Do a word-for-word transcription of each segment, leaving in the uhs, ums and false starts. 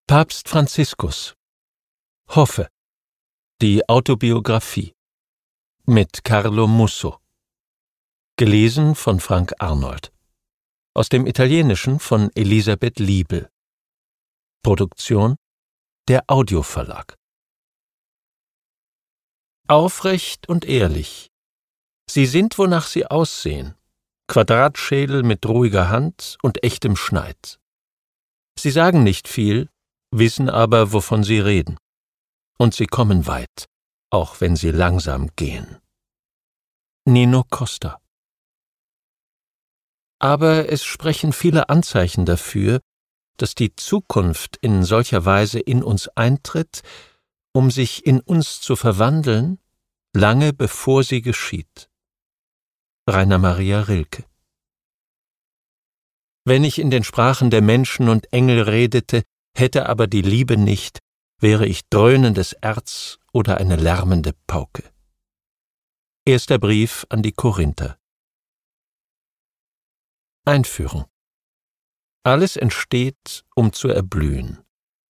Papst Franziskus. Hoffe. Die Autobiografie. Mit Carlo Musso. Gelesen von Frank Arnold. Aus dem Italienischen von Elisabeth Liebel. Produktion der Audioverlag. Aufrecht und ehrlich. Sie sind, wonach sie aussehen. Quadratschädel mit ruhiger Hand und echtem Schneid. Sie sagen nicht viel, wissen aber, wovon sie reden. Und sie kommen weit, auch wenn sie langsam gehen. Nino Costa. Aber es sprechen viele Anzeichen dafür, dass die Zukunft in solcher Weise in uns eintritt, um sich in uns zu verwandeln, lange bevor sie geschieht. Rainer Maria Rilke. Wenn ich in den Sprachen der Menschen und Engel redete, hätte aber die Liebe nicht, wäre ich dröhnendes Erz oder eine lärmende Pauke. Erster Brief an die Korinther. Einführung. Alles entsteht, um zu erblühen.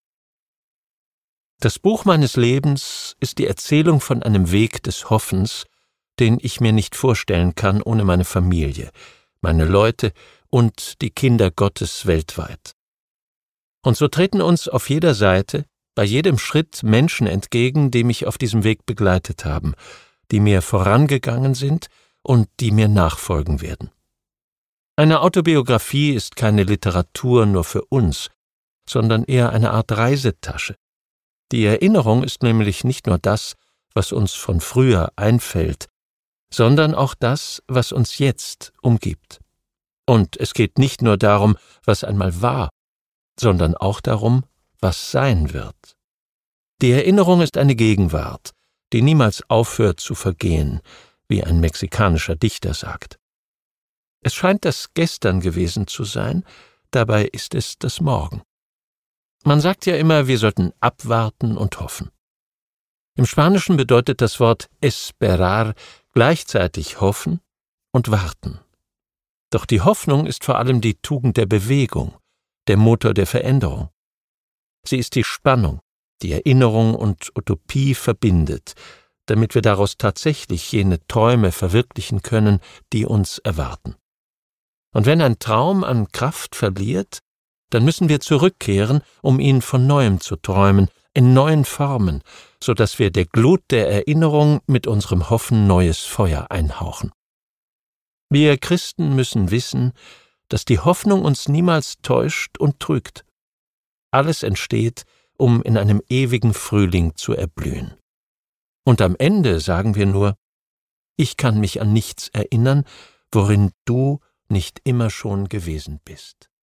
Das Buch meines Lebens ist die Erzählung von einem Weg des Hoffens, den ich mir nicht vorstellen kann ohne meine Familie, meine Leute und die Kinder Gottes weltweit. Und so treten uns auf jeder Seite, bei jedem Schritt Menschen entgegen, die mich auf diesem Weg begleitet haben, die mir vorangegangen sind und die mir nachfolgen werden. Eine Autobiografie ist keine Literatur nur für uns, sondern eher eine Art Reisetasche. Die Erinnerung ist nämlich nicht nur das, was uns von früher einfällt, sondern auch das, was uns jetzt umgibt. Und es geht nicht nur darum, was einmal war, sondern auch darum, was sein wird. Die Erinnerung ist eine Gegenwart, die niemals aufhört zu vergehen, wie ein mexikanischer Dichter sagt. Es scheint das Gestern gewesen zu sein, dabei ist es das Morgen. Man sagt ja immer, wir sollten abwarten und hoffen. Im Spanischen bedeutet das Wort esperar gleichzeitig hoffen und warten. Doch die Hoffnung ist vor allem die Tugend der Bewegung, der Motor der Veränderung. Sie ist die Spannung, die Erinnerung und Utopie verbindet, damit wir daraus tatsächlich jene Träume verwirklichen können, die uns erwarten. Und wenn ein Traum an Kraft verliert, dann müssen wir zurückkehren, um ihn von Neuem zu träumen, in neuen Formen, so dass wir der Glut der Erinnerung mit unserem Hoffen neues Feuer einhauchen. Wir Christen müssen wissen, dass die Hoffnung uns niemals täuscht und trügt. Alles entsteht, um in einem ewigen Frühling zu erblühen. Und am Ende sagen wir nur, ich kann mich an nichts erinnern, worin du nicht immer schon gewesen bist.